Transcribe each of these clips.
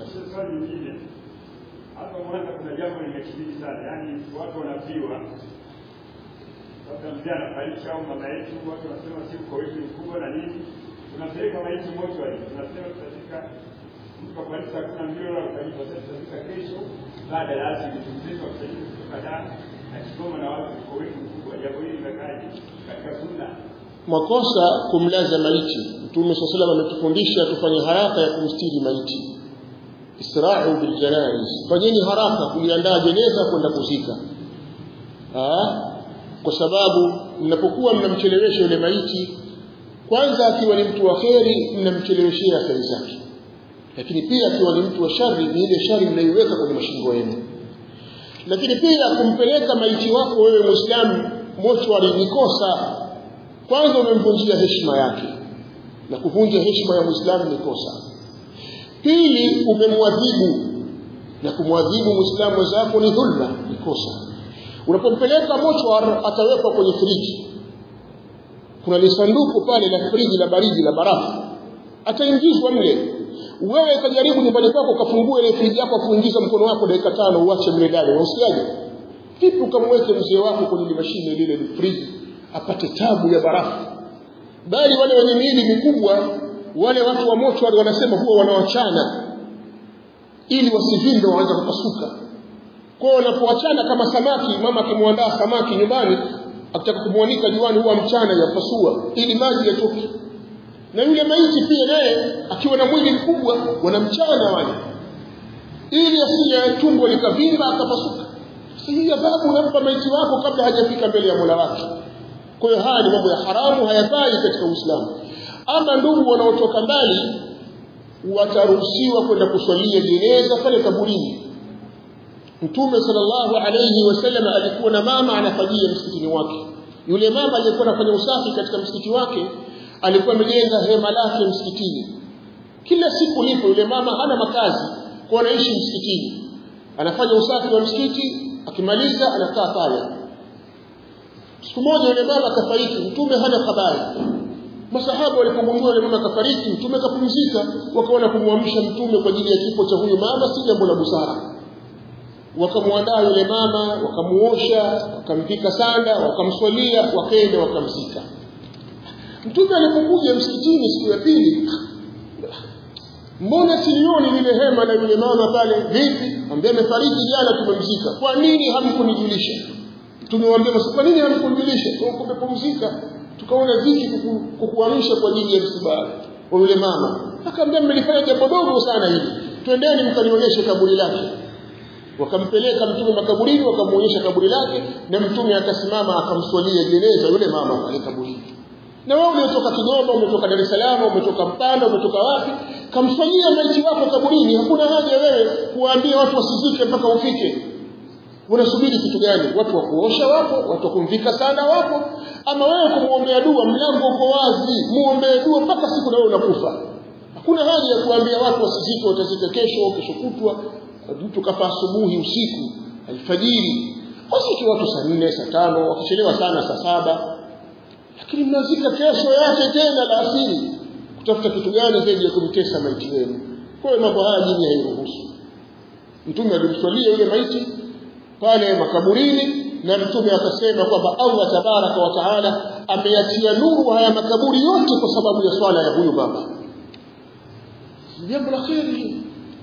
swali lingine. Hapa Mwanza kuna jambo limekithiri sana. Yaani watu wanafiwa. Sasa mzee anafariki au mama yetu, watu wanasema si uko wetu mkubwa na nini? Tunapeleka maiti mochwari. Tunasema tutafika mtu afariki hakuna mbio la kufanyika, sasa tutafika kesho baada ya asili tumzika kufanyika kutoka ndani na Kigoma na watu uko wetu mkubwa. Jambo hili linakaje katika sunna? Makosa kumlaza maiti. Mtume sallallahu alayhi wasallam ametufundisha tufanye haraka ya kumstiri maiti. Isra'u bil janaiz. Fanyeni haraka kuliandaa jeneza kwenda kuzika. Kwa sababu mnapokuwa mnamchelewesha yule maiti, kwanza akiwa ni mtu wa kheri mnamcheleweshia kheri zake. Lakini pia akiwa ni mtu wa shari, ni ile shari mnaiweka kwenye mashingo yenu. Lakini pia kumpeleka maiti wako wewe Muislamu mochwari ni kosa. Kwanza umemvunjia heshima yake. Na kuvunja heshima ya Muislamu ni kosa. Pili umemwadhibu, na kumwadhibu Muislamu wenzako ni dhulma, ni kosa. Unapompeleka mochwar atawekwa kwenye friji. Kuna lisanduku pale la friji la baridi la barafu. Ataingizwa mle. Wewe kajaribu nyumbani kwako ukafungue ile friji yako kuingiza mkono wako dakika 5 uache mle ndani. Unasikiaje? Vipi ukamweke mzee wako kwenye mashine ile friji apate tabu ya barafu? Bali wale wenye miili mikubwa, wale watu wa mochwari wanasema huwa wanawachana ili wasivimbe waanze kupasuka. Kwa hiyo wanapoachana kama samaki, mama akimwandaa samaki nyumbani akitaka kumwanika juani huwa mchana yapasua ili maji yatoke. Na yule maiti pia naye akiwa na mwili mkubwa wanamchana wale ili asije tumbo likavimba akapasuka. Sasa hii adhabu unampa maiti wako kabla hajafika mbele ya Mola wake. Kwa hiyo haya ni mambo ya haramu, hayafai katika Uislamu. Ama ndugu wanaotoka mbali wataruhusiwa kwenda kuswalia jeneza pale kaburini. Mtume sallallahu alayhi wasallam alikuwa na mama anafanyia msikitini wake. Yule mama aliyekuwa anafanya usafi katika msikiti wake alikuwa amejenga hema lake msikitini. Kila siku lipo yule mama hana makazi, kwa anaishi msikitini. Anafanya usafi wa msikiti, akimaliza anakaa pale. Siku moja yule mama akafariki, Mtume hana habari. Masahaba walipogundua yule mama kafariki, Mtume kapumzika, wakaona kumwamsha Mtume kwa ajili ya kifo cha huyo mama si jambo la busara. Wakamwandaa yule mama, wakamuosha, wakampika sanda, wakamswalia, wakaenda wakamzika. Mtume alipokuja msikitini siku ya pili, mbona silioni lile hema la yule mama pale? Vipi? Ambaye amefariki jana tumemzika. Kwa nini hamkunijulisha? Tumemwambia kwa nini hamkunijulisha? Tumepumzika. Tukaona dhiki kukuamsha kwa ajili ya msiba wa yule mama. Akamwambia mmelifanya jambo dogo sana hili. Twendeni mkanionyeshe kaburi lake. Wakampeleka Mtume makaburini, wakamuonyesha kaburi lake, na Mtume akasimama akamswalia jeneza yule mama pale kaburini. Na wewe umetoka Kigoma, umetoka Dar es Salaam, umetoka Mpanda, umetoka wapi, kamswalia maiti wako kaburini. Hakuna haja wewe kuwaambia watu wasizike mpaka ufike. Unasubiri kitu gani? Watu wa kuosha wapo, watu wa kumvika sana wapo, ama wewe kumuombea dua, mlango uko wazi, muombee dua mpaka siku na wewe unakufa. Hakuna haja ya kuambia watu wasizike, watazika kesho, kesho kutwa. Mtu kafa asubuhi, usiku, alfajiri, wasiki watu saa 4, saa 5, wakichelewa sana saa 7. Lakini mnazika kesho yake tena la asili. Kutafuta kitu gani zaidi ya kumtesa maiti wenu? Kwa hiyo mambo haya dini hairuhusu. Mtume alimswalia yule maiti pale makaburini, na Mtume akasema kwamba Allah tabaraka wa taala ameyatia nuru haya makaburi yote kwa sababu ya swala ya huyu baba. Jambo la kheri.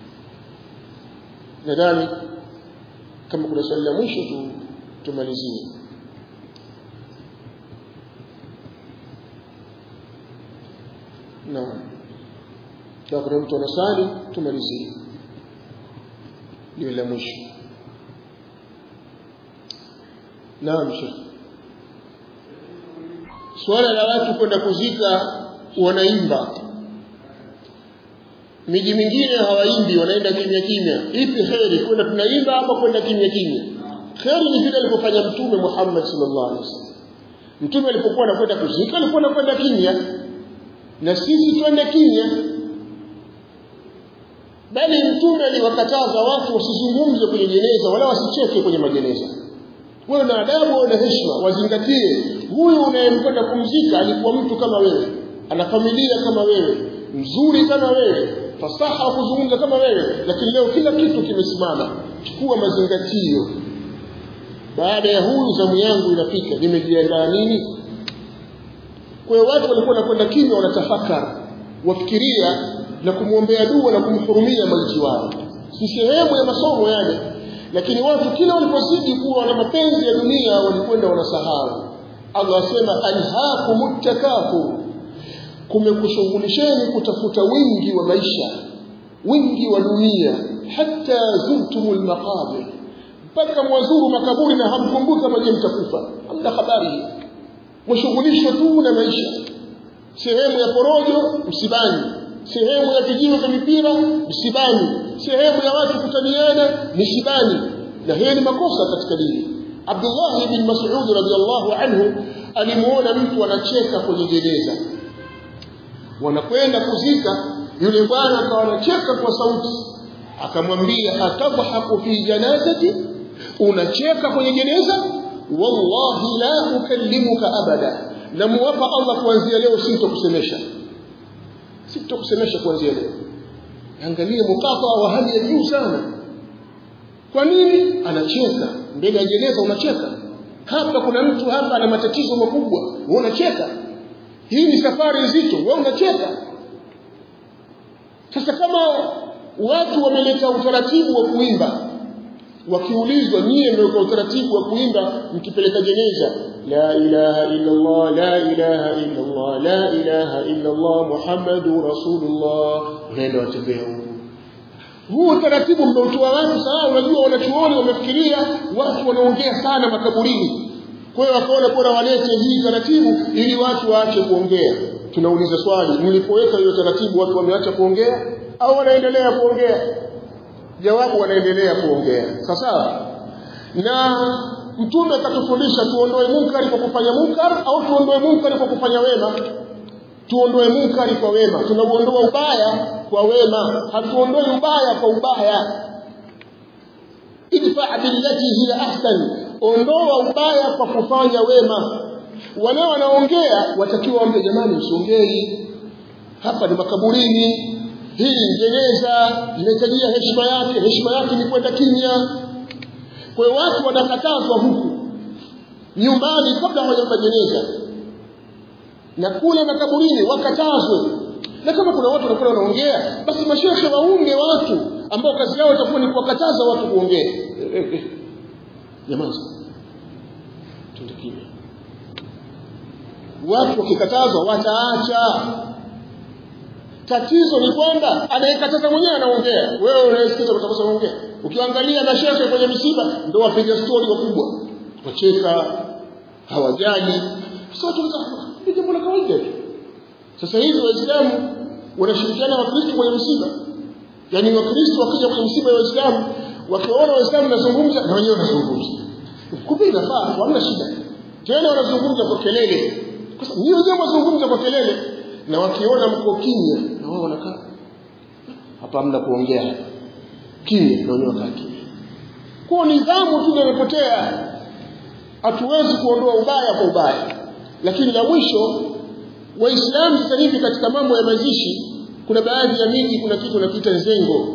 Nadhani kama kuna swali la mwisho tumalizie. Naam. Kama kuna mtu anasali tumalizie. Ni la mwisho. Naam Sheikh. Swala la watu kwenda kuzika wanaimba. Miji mingine hawaimbi, wanaenda kimya kimya. Ipi kheri, kwenda tunaimba ama kwenda kimya kimya? Kheri ni vile alipofanya Mtume Muhammad sallallahu alaihi wasallam. Mtume alipokuwa anakwenda kuzika alikuwa anakwenda kimya, na sisi twende kimya. Bali Mtume aliwakataza watu wasizungumze kwenye jeneza wala wasicheke kwenye majeneza. Wewe na adabu na heshima, wazingatie. Huyu unayemkwenda kumzika alikuwa mtu kama wewe, ana familia kama wewe, mzuri kama wewe, fasaha wa kuzungumza kama wewe, lakini leo kila kitu kimesimama. Chukua mazingatio, baada ya huyu zamu yangu inafika, nimejiandaa nini? Kwa hiyo watu walikuwa wanakwenda kimya, wanatafakari, wafikiria na kumwombea dua na kumhurumia maiti wao. Si sehemu ya masomo yale, lakini watu kila walipozidi kuwa na mapenzi ya dunia walikwenda wanasahau. Allah asema alhaakumut takathur, kumekushughulisheni kutafuta wingi wa maisha, wingi wa dunia, hata zurtumul maqabir, mpaka mwazuru makaburi na hamkumbuka maji mtakufa. Hamna habari, mshughulishwe tu na maisha. Sehemu ya porojo msibani, sehemu ya vijio vya mipira msibani, sehemu ya watu kutaniana msibani, na hili ni makosa katika dini. Abdullah ibn Mas'ud radhiyallahu anhu alimuona mtu anacheka kwenye jeneza, wanakwenda kuzika, yule bwana akawa anacheka kwa sauti, akamwambia atadhahaku fi janazati, unacheka kwenye jeneza? Wallahi la ukallimuka abada, na muwapa Allah kuanzia leo sitokusemesha kuanzia leo. Angalia mukata wa hali ya juu sana. Kwa nini anacheka mbele ya jeneza? Unacheka hapa, kuna mtu hapa ana matatizo makubwa, wewe unacheka. Hii ni safari nzito, wewe unacheka. Sasa kama watu wameleta utaratibu wa kuimba, wakiulizwa nyie mmeweka utaratibu wa kuimba mkipeleka jeneza, la ilaha illa Allah, la ilaha illa Allah, la ilaha illa Allah, Muhammadur Rasulullah, unaenda watembea huu utaratibu mmeutoa watu. Sawa, unajua wanachuoni wamefikiria watu wanaongea sana makaburini, kwa hiyo wakaona bora walete hii taratibu ili watu waache kuongea. Tunauliza swali, mlipoweka hiyo taratibu watu wameacha kuongea au wanaendelea kuongea? Jawabu, wanaendelea kuongea. Sawa. Na Mtume akatufundisha tuondoe munkari kwa kufanya munkar au tuondoe munkari kwa kufanya wema? Tuondoe munkari kwa wema. Tunauondoa ubaya kwa wema, hatuondoi ubaya kwa ubaya. Idfa billati hiya ahsan, ondoa ubaya kwa kufanya wema. Wale wanaongea watakiwa waambie jamani msiongei, hapa ni makaburini, hii jeneza inahitajia heshima yake ni kwenda kimya. Kwa hiyo watu wanakatazwa huku nyumbani kabla hawajabeba jeneza, na kule makaburini wakatazwe. Na kama kuna watu wanakuwa wanaongea, basi mashehe waunge watu ambao kazi yao itakuwa ni kuwakataza watu kuongea. Jamani, tundikie. Watu wakikatazwa wataacha. Tatizo ni kwamba anayekataza mwenyewe anaongea, wewe unayesikiza utakosa kuongea. Ukiangalia mashehe kwenye misiba ndio wapiga story wakubwa, wacheka, hawajali. Sasa ni jambo la kawaida. Sasa hivi Waislamu wanashirikiana na Wakristo kwenye misiba. Yaani Wakristo wakija kwenye misiba ya Waislamu, wakiona Waislamu wanazungumza na wenyewe wanazungumza. Kumbe inafaa, hamna shida. Tena wanazungumza kwa kelele. Kwa sababu ni wenyewe wanazungumza kwa kelele, na wakiona mko kimya na wao wanakaa. Hapa hamna kuongea. Kimya na wenyewe wanakaa kimya. Kwa nidhamu tu imepotea. Hatuwezi kuondoa ubaya kwa ubaya. Lakini la mwisho, Waislamu sasa hivi katika mambo ya mazishi, kuna baadhi ya miji kuna kitu wanakiita nzengo.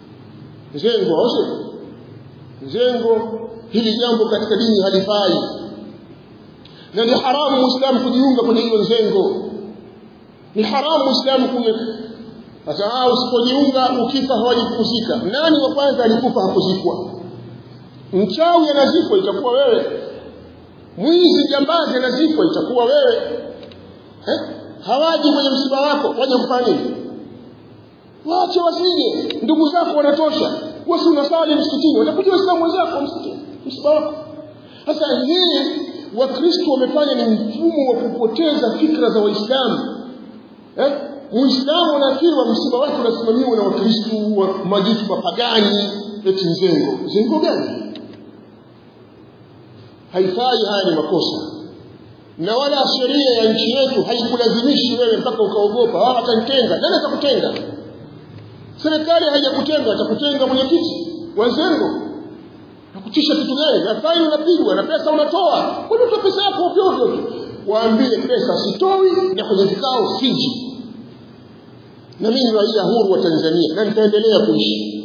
Nzengo, hili jambo katika dini halifai. Na ni haramu Muislamu kujiunga kwenye hiyo nzengo. Ni haramu Muislamu sasa usipojiunga ukifa hawajikuzika. Nani wa kwanza alikufa hakuzikwa? Mchawi anazikwa itakuwa wewe. Mwizi jambazi anazikwa itakuwa wewe. Hawaji kwenye msiba wako, waje kufanya nini? Waache wasije, ndugu zako wanatosha. Wewe unasali msikitini, watakuja Waislamu wenzako msikitini, msiba wako. Sasa hii Wakristo wamefanya ni mfumo wa kupoteza fikra za Waislamu. Muislamu anafikiri msiba wake unasimamiwa na Wakristo wa majitu mapagani, eti nzengo gani? Haifai, haya ni makosa. Na wala sheria ya nchi yetu haikulazimishi wewe mpaka ukaogopa watanitenga. Nani atakutenga? Serikali haijakutenga, atakutenga mwenyekiti wa nzengo. Nakutisha kitu gani? Na faini unapigwa, na pesa unatoa. Kwa nini pesa yako ovyo? Waambie pesa sitoi, na kwenye vikao siji. na mimi raia huru wa Tanzania na nitaendelea kuishi.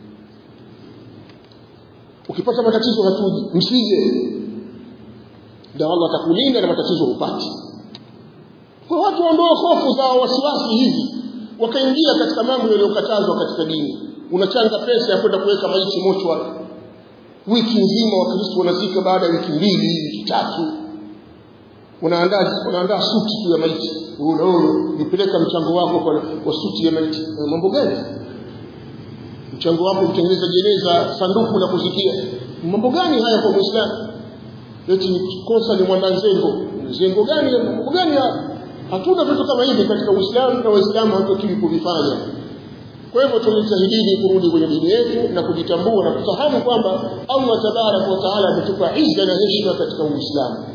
Ukipata matatizo hatuji, msije, ndio Allah atakulinda na matatizo upate. Kwa watu waondoe hofu za wasiwasi hizi, wakaingia katika mambo yaliyokatazwa katika dini. Unachanga pesa ya kwenda kuweka maiti mochwari, wiki nzima Wakristo wanazika, baada ya wiki 2 wiki 3 unaandaa suti tu ya maiti. Nipeleka mchango wako kwa suti ya maiti. Mambo gani? Mchango wako kutengeneza jeneza, sanduku la kuzikia. Mambo gani haya kwa Muislamu? Eti kosa ni mwananzengo. Zengo gani? Mambo gani haya? Hatuna vitu kama hivi katika Uislamu, na Waislamu hawatakiwi kuvifanya. Kwa hivyo tunajitahidi kurudi kwenye dini yetu na kujitambua na kufahamu kwamba Allah Tabaraka wa Taala ametupa izza na heshima katika Uislamu.